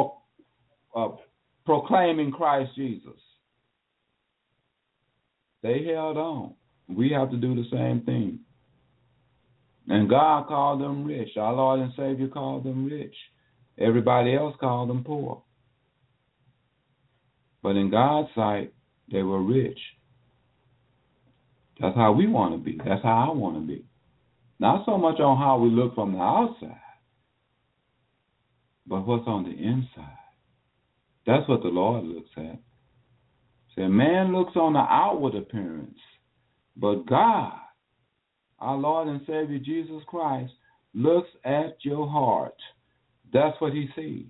proclaiming Christ Jesus. They held on. We have to do the same thing. And God called them rich. Our Lord and Savior called them rich. Everybody else called them poor. But in God's sight, they were rich. That's how we want to be. That's how I want to be. Not so much on how we look from the outside, but what's on the inside. That's what the Lord looks at. See, man looks on the outward appearance, but God, our Lord and Savior Jesus Christ, looks at your heart. That's what He sees.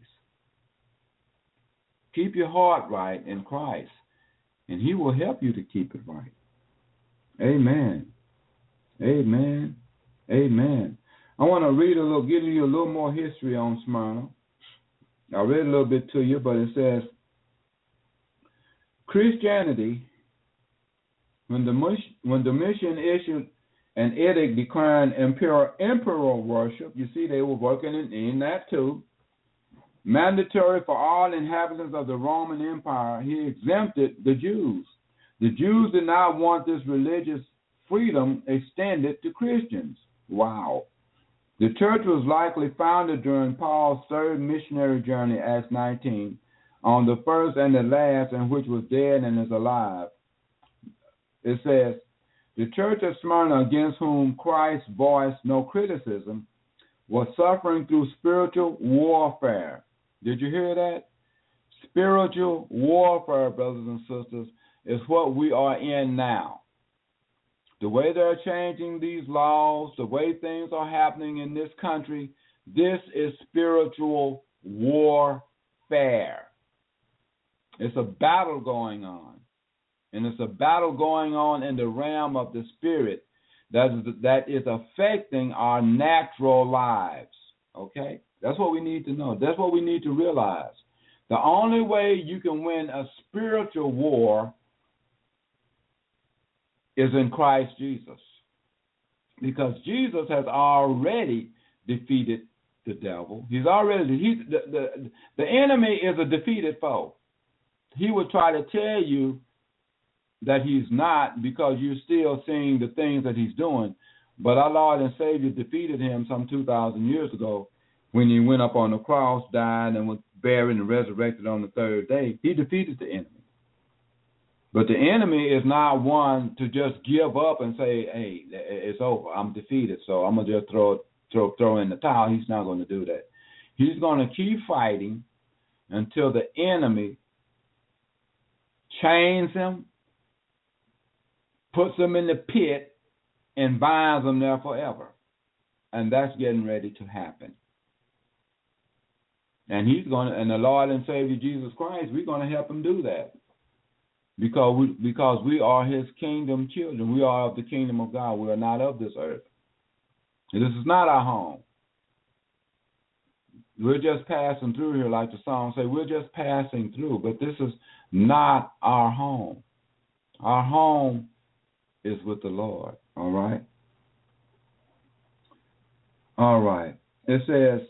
Keep your heart right in Christ, and He will help you to keep it right. Amen. Amen. Amen. I want to give you a little more history on Smyrna. I read a little bit to you, but it says, Christianity, when the mission issued an edict declaring emperor worship, you see they were working in that too, mandatory for all inhabitants of the Roman Empire, He exempted the Jews. The Jews did not want this religious freedom extended to Christians. Wow. The church was likely founded during Paul's third missionary journey, Acts 19, on the first and the last, and which was dead and is alive. It says, the church of Smyrna, against whom Christ voiced no criticism, was suffering through spiritual warfare. Did you hear that? Spiritual warfare, brothers and sisters, is what we are in now. The way they're changing these laws, the way things are happening in this country, this is spiritual warfare. It's a battle going on. And it's a battle going on in the realm of the spirit that is affecting our natural lives. Okay? That's what we need to know. That's what we need to realize. The only way you can win a spiritual war is in Christ Jesus. Because Jesus has already defeated the devil. The enemy is a defeated foe. He will try to tell you that he's not, because you're still seeing the things that he's doing. But our Lord and Savior defeated him some 2,000 years ago when he went up on the cross, died, and was buried and resurrected on the third day. He defeated the enemy. But the enemy is not one to just give up and say, hey, it's over, I'm defeated, so I'm going to just throw in the towel. He's not going to do that. He's going to keep fighting until the enemy chains him, puts him in the pit, and binds him there forever. And that's getting ready to happen. And and the Lord and Savior Jesus Christ, we're going to help him do that. Because we are his kingdom children. We are of the kingdom of God. We are not of this earth. This is not our home. We're just passing through here, like the song say. We're just passing through, but this is not our home. Our home is with the Lord. All right? All right. It says,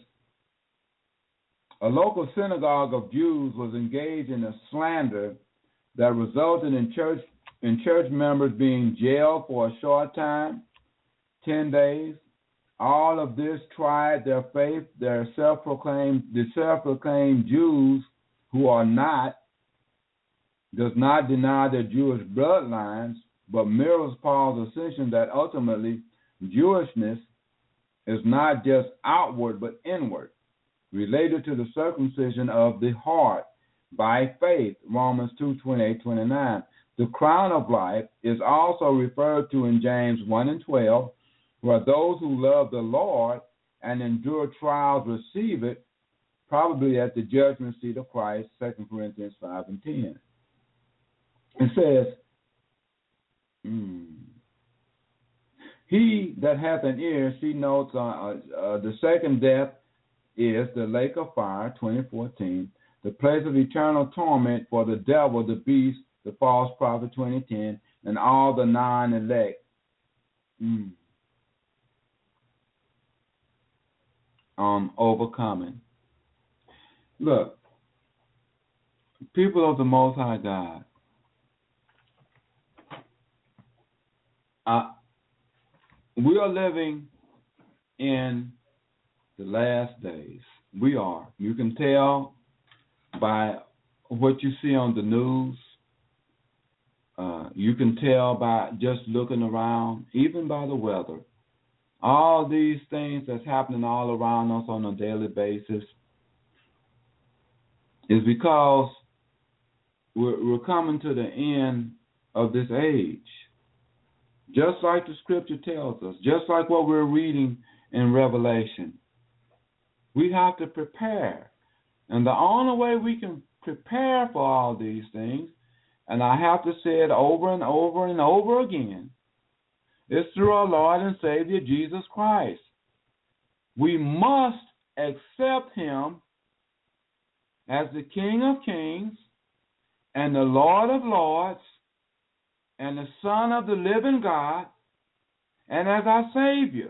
a local synagogue of Jews was engaged in a slander that resulted in church members being jailed for a short time, 10 days. All of this tried their faith. The self-proclaimed Jews, who are not, does not deny their Jewish bloodlines, but mirrors Paul's assertion that ultimately Jewishness is not just outward but inward, related to the circumcision of the heart by faith, Romans 2:28-29. The crown of life is also referred to in James 1:12, where those who love the Lord and endure trials receive it, probably at the judgment seat of Christ, 2 Corinthians 5:10. It says, he that hath an ear, she notes the second death is the lake of fire, 20:14. The place of eternal torment for the devil, the beast, the false prophet, 20:10, and all the non-elect. Overcoming. Look, people of the Most High God, we are living in the last days. We are. You can tell by what you see on the news. You can tell by just looking around, even by the weather. All these things that's happening all around us on a daily basis is because we're coming to the end of this age. Just like the scripture tells us, just like what we're reading in Revelation. We have to prepare. And the only way we can prepare for all these things, and I have to say it over and over and over again, is through our Lord and Savior Jesus Christ. We must accept him as the King of Kings and the Lord of Lords and the Son of the living God and as our Savior.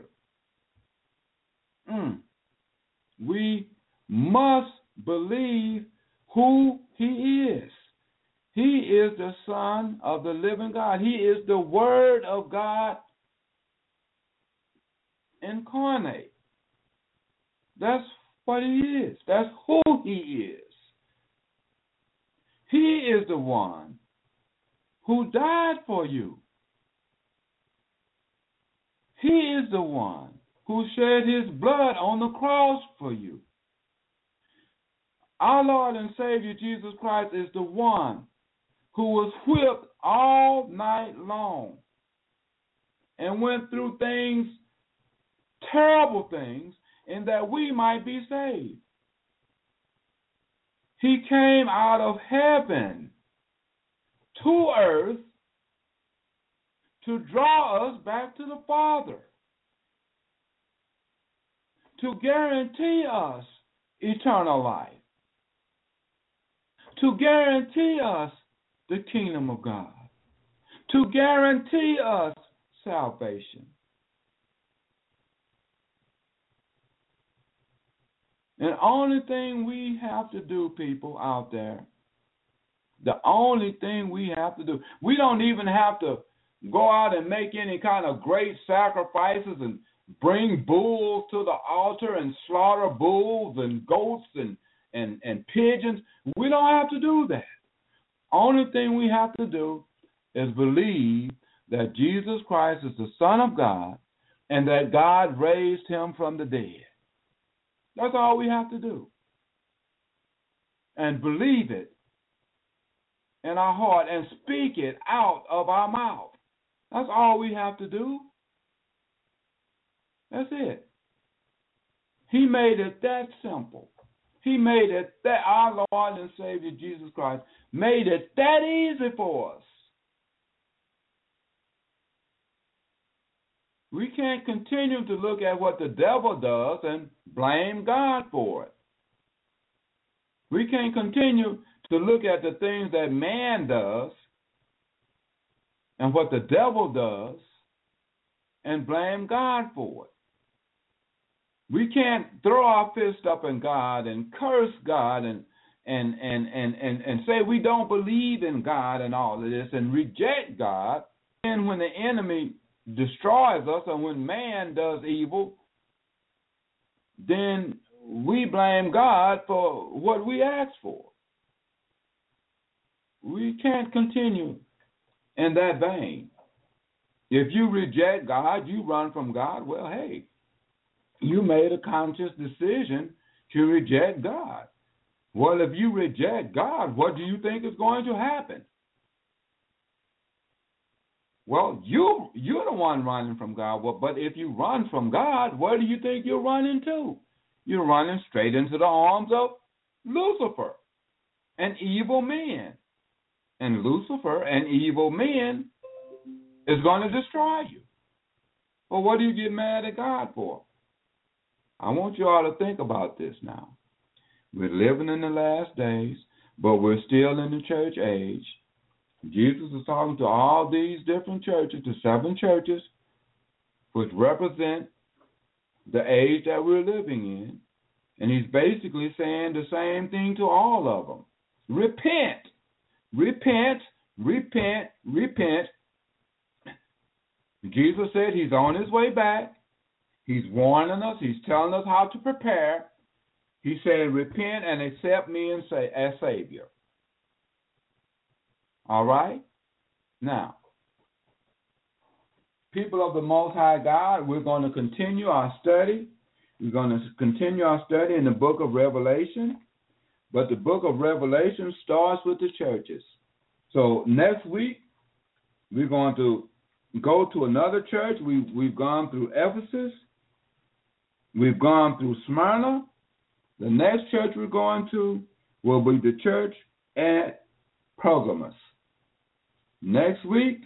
We must believe who he is. He is the Son of the living God. He is the Word of God incarnate. That's what he is. That's who he is. He is the one who died for you. He is the one who shed his blood on the cross for you. Our Lord and Savior Jesus Christ is the one who was whipped all night long and went through things, terrible things, and that we might be saved. He came out of heaven to earth to draw us back to the Father, to guarantee us eternal life, to guarantee us the kingdom of God, to guarantee us salvation. And the only thing we have to do, people out there, the only thing we have to do, we don't even have to go out and make any kind of great sacrifices and bring bulls to the altar and slaughter bulls and goats and pigeons. We don't have to do that. Only thing we have to do is believe that Jesus Christ is the Son of God and that God raised him from the dead. That's all we have to do. And believe it in our heart and speak it out of our mouth. That's all we have to do. That's it. He made it that simple. He made it that our Lord and Savior Jesus Christ made it that easy for us. We can't continue to look at what the devil does and blame God for it. We can't continue to look at the things that man does and what the devil does and blame God for it. We can't throw our fist up in God and curse God and say we don't believe in God and all of this and reject God. And when the enemy destroys us and when man does evil, then we blame God for what we asked for. We can't continue in that vein. If you reject God, you run from God, well, hey, you made a conscious decision to reject God. Well, if you reject God, what do you think is going to happen? Well, you're the one running from God. Well, but if you run from God, where do you think you're running to? You're running straight into the arms of Lucifer, an evil man. And Lucifer, an evil man, is going to destroy you. Well, what do you get mad at God for? I want you all to think about this now. We're living in the last days, but we're still in the church age. Jesus is talking to all these different churches, the 7 churches, which represent the age that we're living in. And he's basically saying the same thing to all of them. Repent. Repent, repent, repent. Jesus said he's on his way back. He's warning us. He's telling us how to prepare. He said, repent and accept me as Savior. All right? Now, people of the Most High God, we're going to continue our study. We're going to continue our study in the book of Revelation. But the book of Revelation starts with the churches. So next week, we're going to go to another church. We've gone through Ephesus. We've gone through Smyrna. The next church we're going to will be the church at Pergamos. Next week,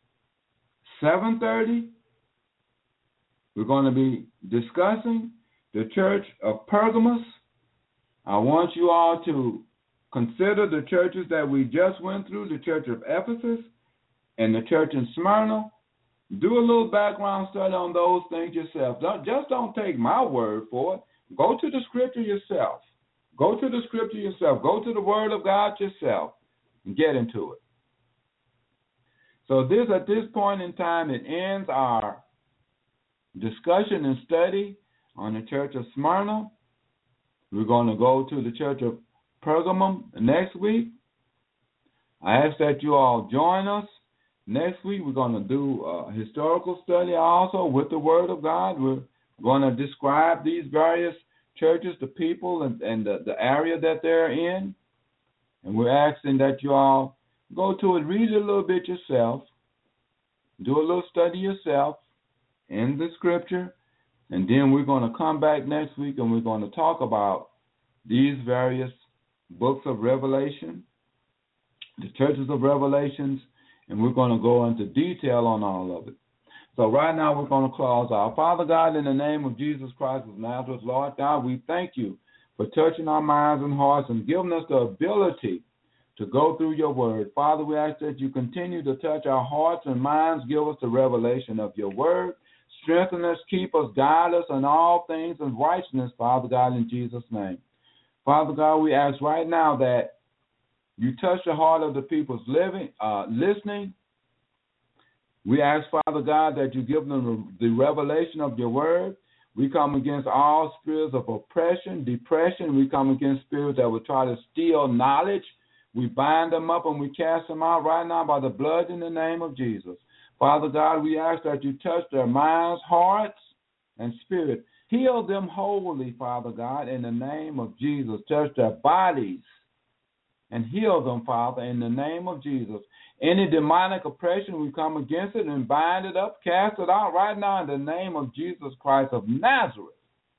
7:30, we're going to be discussing the church of Pergamos. I want you all to consider the churches that we just went through, the church of Ephesus and the church in Smyrna. Do a little background study on those things yourself. Don't take my word for it. Go to the scripture yourself. Go to the scripture yourself. Go to the word of God yourself and get into it. So at this point in time, it ends our discussion and study on the church of Smyrna. We're going to go to the church of Pergamum next week. I ask that you all join us. Next week, we're going to do a historical study also with the Word of God. We're going to describe these various churches, the people, and the area that they're in. And we're asking that you all go to it, read it a little bit yourself, do a little study yourself in the Scripture, and then we're going to come back next week and we're going to talk about these various books of Revelation, the churches of Revelations, and we're going to go into detail on all of it. So right now we're going to close out. Father God, in the name of Jesus Christ of Nazareth, Lord God, we thank you for touching our minds and hearts and giving us the ability to go through your word. Father, we ask that you continue to touch our hearts and minds. Give us the revelation of your word. Strengthen us, keep us, guide us in all things in righteousness, Father God, in Jesus' name. Father God, we ask right now that you touch the heart of the people's listening. We ask, Father God, that you give them the revelation of your word. We come against all spirits of oppression, depression. We come against spirits that will try to steal knowledge. We bind them up and we cast them out right now by the blood in the name of Jesus. Father God, we ask that you touch their minds, hearts, and spirit. Heal them wholly, Father God, in the name of Jesus. Touch their bodies and heal them, Father, in the name of Jesus. Any demonic oppression, we come against it and bind it up, cast it out right now in the name of Jesus Christ of Nazareth.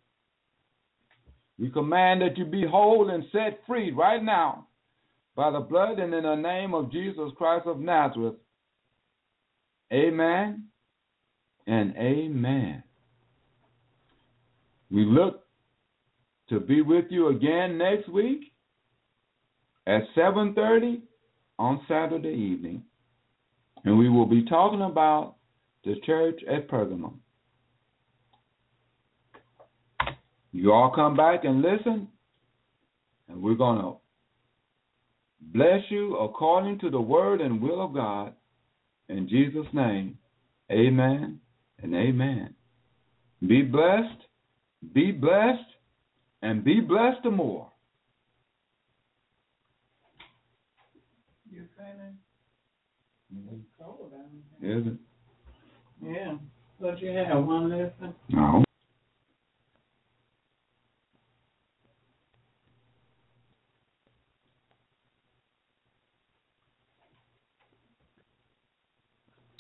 We command that you be whole and set free right now by the blood and in the name of Jesus Christ of Nazareth. Amen and amen. We look to be with you again next week at 7:30 on Saturday evening. And we will be talking about the church at Pergamum. You all come back and listen, and we're going to bless you according to the word and will of God. In Jesus' name, amen and amen. Be blessed, and be blessed the more. You finished? Is it? Yeah. But you have one lesson? No.